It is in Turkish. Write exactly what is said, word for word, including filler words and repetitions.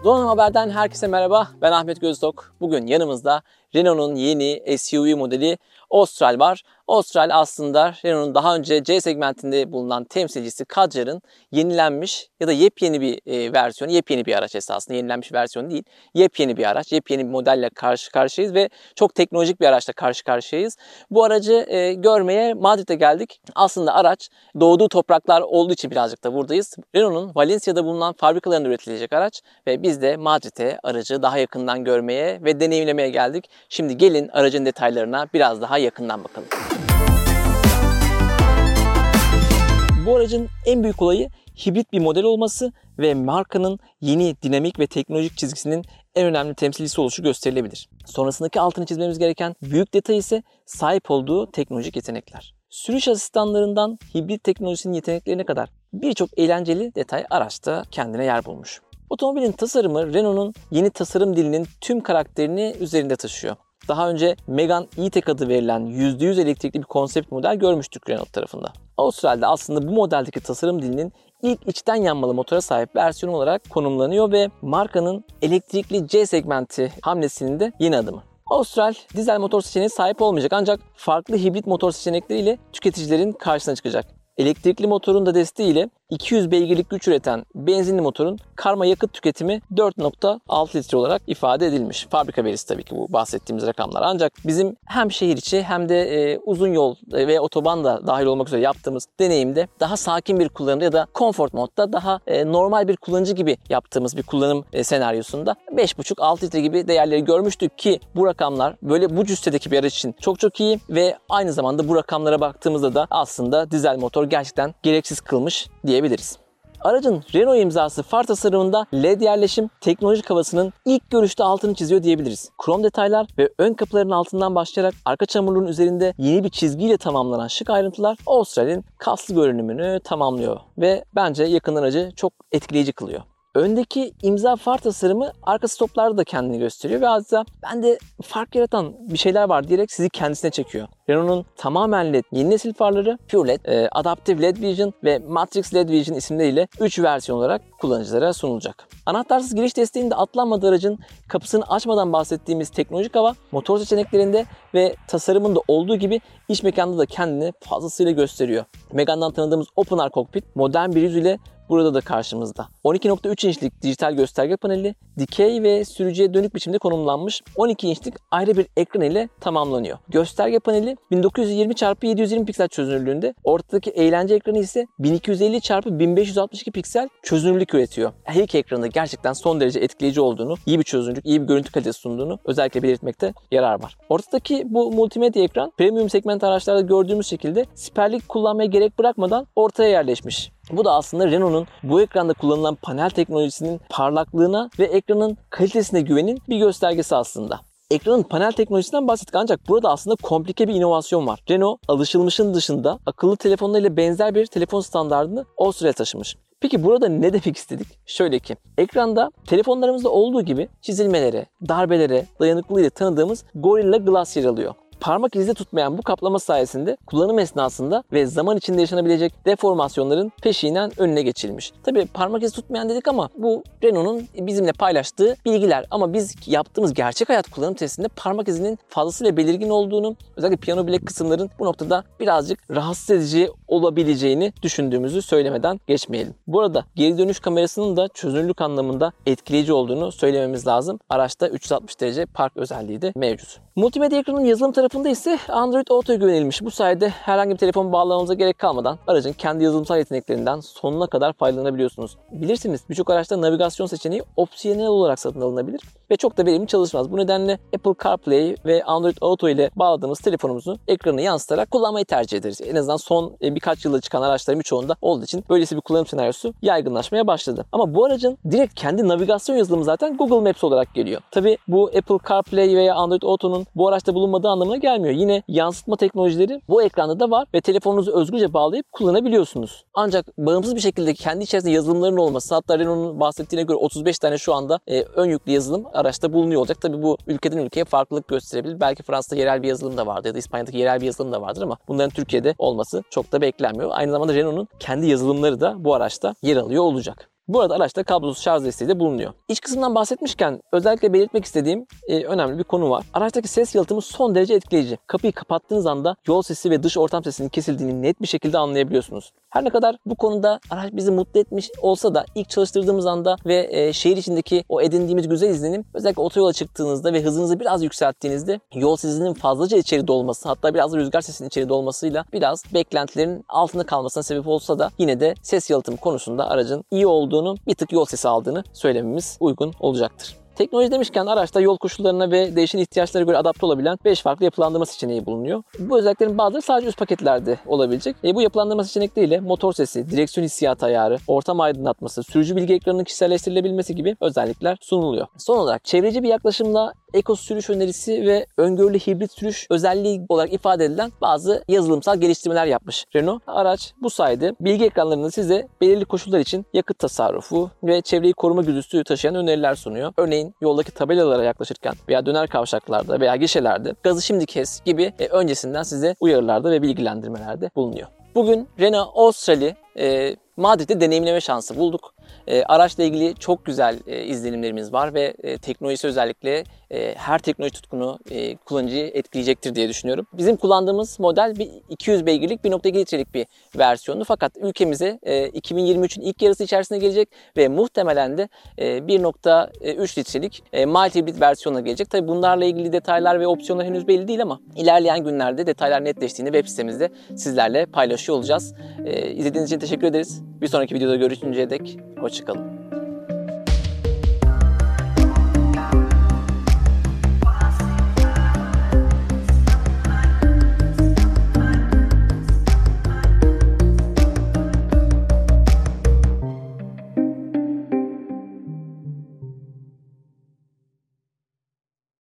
Donanım Haber'den herkese merhaba. Ben Ahmet Göztok. Bugün yanımızda Renault'un yeni S U V modeli Austral var. Austral aslında Renault'un daha önce C segmentinde bulunan temsilcisi Kadjar'ın yenilenmiş ya da yepyeni bir e, versiyonu, yepyeni bir araç esasında. Yenilenmiş versiyonu değil, yepyeni bir araç, yepyeni bir modelle karşı karşıyayız ve çok teknolojik bir araçla karşı karşıyayız. Bu aracı e, görmeye Madrid'e geldik. Aslında araç doğduğu topraklar olduğu için birazcık da buradayız. Renault'un Valencia'da bulunan fabrikalarında üretilecek araç ve biz de Madrid'e aracı daha yakından görmeye ve deneyimlemeye geldik. Şimdi gelin aracın detaylarına biraz daha yakından bakalım. Bu aracın en büyük olayı hibrit bir model olması ve markanın yeni dinamik ve teknolojik çizgisinin en önemli temsilcisi oluşu gösterilebilir. Sonrasındaki altını çizmemiz gereken büyük detay ise sahip olduğu teknolojik yetenekler. Sürüş asistanlarından hibrit teknolojisinin yeteneklerine kadar birçok eğlenceli detay araçta kendine yer bulmuş. Otomobilin tasarımı Renault'un yeni tasarım dilinin tüm karakterini üzerinde taşıyor. Daha önce Megane E-Tech adı verilen yüzde yüz elektrikli bir konsept model görmüştük Renault tarafında. Austral'de aslında bu modeldeki tasarım dilinin ilk içten yanmalı motora sahip versiyonu olarak konumlanıyor ve markanın elektrikli C segmenti hamlesinin de yeni adımı. Austral dizel motor seçeneğine sahip olmayacak ancak farklı hibrit motor seçenekleriyle tüketicilerin karşısına çıkacak. Elektrikli motorun da desteğiyle iki yüz beygirlik güç üreten benzinli motorun karma yakıt tüketimi dört nokta altı litre olarak ifade edilmiş. Fabrika verisi tabii ki bu bahsettiğimiz rakamlar. Ancak bizim hem şehir içi hem de e, uzun yol ve otoban da dahil olmak üzere yaptığımız deneyimde daha sakin bir kullanımda ya da comfort modda daha e, normal bir kullanıcı gibi yaptığımız bir kullanım e, senaryosunda beş buçuk altı litre gibi değerleri görmüştük ki bu rakamlar böyle bu cüstedeki bir araç için çok çok iyi ve aynı zamanda bu rakamlara baktığımızda da aslında dizel motor gerçekten gereksiz kılmış diyebiliriz. Aracın Renault imzası far tasarımında L E D yerleşim teknolojik havasının ilk görüşte altını çiziyor diyebiliriz. Krom detaylar ve ön kapıların altından başlayarak arka çamurluğun üzerinde yeni bir çizgiyle tamamlanan şık ayrıntılar Austral'in kaslı görünümünü tamamlıyor ve bence yakından aracı çok etkileyici kılıyor. Öndeki imza far tasarımı arka stoplarda da kendini gösteriyor ve adeta bende fark yaratan bir şeyler var diyerek sizi kendisine çekiyor. Renault'un tamamen L E D yeni nesil farları Pure L E D, Adaptive L E D Vision ve Matrix L E D Vision isimleriyle üç versiyon olarak kullanıcılara sunulacak. Anahtarsız giriş desteğinde atlanmadığı aracın kapısını açmadan bahsettiğimiz teknolojik hava motor seçeneklerinde ve tasarımında olduğu gibi iç mekanda da kendini fazlasıyla gösteriyor. Megane'dan tanıdığımız Open Air Cockpit modern bir yüz ile burada da karşımızda. on iki nokta üç inçlik dijital gösterge paneli, dikey ve sürücüye dönük biçimde konumlanmış on iki inçlik ayrı bir ekran ile tamamlanıyor. Gösterge paneli bin dokuz yüz yirmi çarpı yedi yüz yirmi piksel çözünürlüğünde, ortadaki eğlence ekranı ise bin iki yüz elli çarpı bin beş yüz altmış iki piksel çözünürlük üretiyor. Her iki ekranında gerçekten son derece etkileyici olduğunu, iyi bir çözünürlük, iyi bir görüntü kalitesi sunduğunu özellikle belirtmekte yarar var. Ortadaki bu multimedya ekran premium segment araçlarda gördüğümüz şekilde siperlik kullanmaya gerek bırakmadan ortaya yerleşmiş. Bu da aslında Renault'un bu ekranda kullanılan panel teknolojisinin parlaklığına ve ekranın kalitesine güvenin bir göstergesi aslında. Ekranın panel teknolojisinden bahsettik ancak burada aslında komplike bir inovasyon var. Renault alışılmışın dışında akıllı telefonlarıyla benzer bir telefon standardını Austral'e taşımış. Peki burada ne demek istedik? Şöyle ki, ekranda telefonlarımızda olduğu gibi çizilmelere, darbelere dayanıklılığıyla tanıdığımız Gorilla Glass yer alıyor. Parmak izi tutmayan bu kaplama sayesinde kullanım esnasında ve zaman içinde yaşanabilecek deformasyonların peşinen önüne geçilmiş. Tabii parmak izi tutmayan dedik ama bu Renault'un bizimle paylaştığı bilgiler. Ama biz yaptığımız gerçek hayat kullanım testinde parmak izinin fazlasıyla belirgin olduğunu, özellikle piyano bilek kısımların bu noktada birazcık rahatsız edici olabileceğini düşündüğümüzü söylemeden geçmeyelim. Bu arada geri dönüş kamerasının da çözünürlük anlamında etkileyici olduğunu söylememiz lazım. Araçta üç yüz altmış derece park özelliği de mevcut. Multimedya ekranının yazılım tarafında ise Android Auto'ya güvenilmiş. Bu sayede herhangi bir telefon bağlamanıza gerek kalmadan aracın kendi yazılımsal yeteneklerinden sonuna kadar faydalanabiliyorsunuz. Bilirsiniz birçok araçta navigasyon seçeneği opsiyonel olarak satın alınabilir ve çok da verimli çalışmaz. Bu nedenle Apple CarPlay ve Android Auto ile bağladığımız telefonumuzu ekranı yansıtarak kullanmayı tercih ederiz. En azından son birkaç yılda çıkan araçların birçoğunda olduğu için böylesi bir kullanım senaryosu yaygınlaşmaya başladı. Ama bu aracın direkt kendi navigasyon yazılımı zaten Google Maps olarak geliyor. Tabii bu Apple CarPlay veya Android Auto'nun bu araçta bulunmadığı anlamına gelmiyor. Yine yansıtma teknolojileri bu ekranda da var ve telefonunuzu özgürce bağlayıp kullanabiliyorsunuz. Ancak bağımsız bir şekilde kendi içerisinde yazılımların olması, hatta Renault'un bahsettiğine göre otuz beş tane şu anda e, ön yüklü yazılım araçta bulunuyor olacak. Tabii bu ülkeden ülkeye farklılık gösterebilir. Belki Fransa'da yerel bir yazılım da vardır ya da İspanya'daki yerel bir yazılım da vardır ama bunların Türkiye'de olması çok da beklenmiyor. Aynı zamanda Renault'un kendi yazılımları da bu araçta yer alıyor olacak. Bu arada araçta kablosuz şarj desteği de bulunuyor. İç kısımdan bahsetmişken özellikle belirtmek istediğim e, önemli bir konu var. Araçtaki ses yalıtımı son derece etkileyici. Kapıyı kapattığınız anda yol sesi ve dış ortam sesinin kesildiğini net bir şekilde anlayabiliyorsunuz. Her ne kadar bu konuda araç bizi mutlu etmiş olsa da ilk çalıştırdığımız anda ve e, şehir içindeki o edindiğimiz güzel izlenim, özellikle otoyola çıktığınızda ve hızınızı biraz yükselttiğinizde yol sesinin fazlaca içeri dolması, hatta biraz da rüzgar sesinin içeri dolmasıyla biraz beklentilerin altında kalmasına sebep olsa da yine de ses yalıtımı konusunda aracın iyi olduğunu, bir tık yol sesi aldığını söylememiz uygun olacaktır. Teknoloji demişken araçta yol koşullarına ve değişen ihtiyaçlara göre adapte olabilen beş farklı yapılandırma seçeneği bulunuyor. Bu özelliklerin bazıları sadece üst paketlerde olabilecek. E, bu yapılandırma seçenekleriyle motor sesi, direksiyon hissiyatı ayarı, ortam aydınlatması, sürücü bilgi ekranının kişiselleştirilebilmesi gibi özellikler sunuluyor. Son olarak çevreci bir yaklaşımla eko sürüş önerisi ve öngörülü hibrit sürüş özelliği olarak ifade edilen bazı yazılımsal geliştirmeler yapmış Renault. Araç bu sayede bilgi ekranlarında size belirli koşullar için yakıt tasarrufu ve çevreyi koruma güdüsü taşıyan öneriler sunuyor. Örneğin yoldaki tabelalara yaklaşırken veya döner kavşaklarda veya gişelerde gazı şimdi kes gibi e, öncesinden size uyarılarda ve bilgilendirmelerde bulunuyor. Bugün Renault Austral'i e, Madrid'de deneyimleme şansı bulduk. E, araçla ilgili çok güzel e, izlenimlerimiz var ve e, teknolojisi özellikle e, her teknoloji tutkunu e, kullanıcıyı etkileyecektir diye düşünüyorum. Bizim kullandığımız model bir iki yüz beygirlik bir nokta iki litrelik bir versiyonu, fakat ülkemize e, iki bin yirmi üçün ilk yarısı içerisinde gelecek ve muhtemelen de e, bir nokta üç litrelik e, mild hibrit versiyonuna gelecek. Tabii bunlarla ilgili detaylar ve opsiyonlar henüz belli değil ama ilerleyen günlerde detaylar netleştiğinde web sitemizde sizlerle paylaşıyor olacağız. E, izlediğiniz için teşekkür ederiz. Bir sonraki videoda görüşünceye dek hoşça kalın.